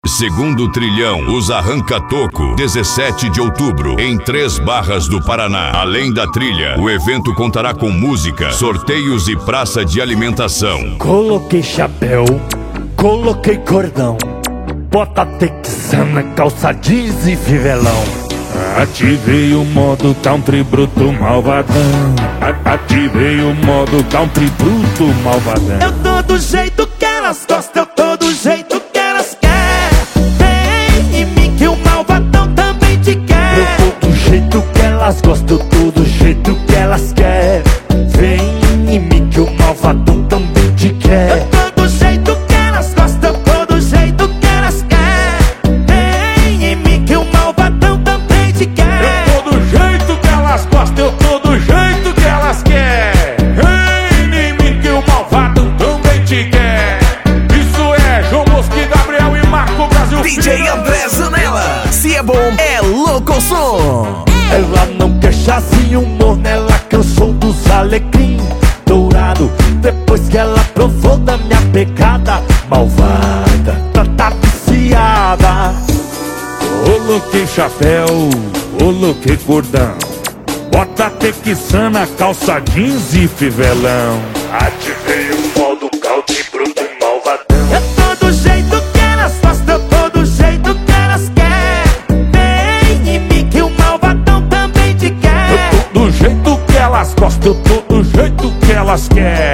Segundo Trilhão, os Arranca-Toco, 17 de outubro, em Três Barras do Paraná. Além da trilha, o evento contará com música, sorteios e praça de alimentação. Coloquei chapéu, coloquei cordão, bota texana, calça jeans e fivelão. Ativei o modo country bruto malvadão. Ativei o modo country bruto malvadão. Eu tô do jeito que elas gostam, eu tô do jeito que elas querem. Vem em mim que o malvadão também te quer. Eu tô do jeito que elas gostam, eu tô do jeito que elas querem. Vem em mim que o malvadão também te quer. Eu tô do jeito que elas gostam, eu tô do jeito que elas querem. Vem em mim que o malvadão também te quer. Eu tô do jeito que elas gostam, eu tô do jeito que elas querem. Vem em mim que o malvado também te quer. Isso é João Bosco, Gabriel e Marco Brasil. DJ André Zanella, se é bom, é louco o som. Ela não quer chazinho, morna, ela cansou dos alecrim dourado. Depois que ela provou da minha pegada malvada, tá viciada. Coloquei chapéu, coloquei cordão, bota texana, calça jeans e fivelão. Ativei o modo country bruto e malvadão. Eu tô do jeito que elas gostam, eu tô do jeito que elas querem. Vem em mim que o malvadão também te quer. Eu tô do jeito que elas gostam, eu tô do jeito que elas querem.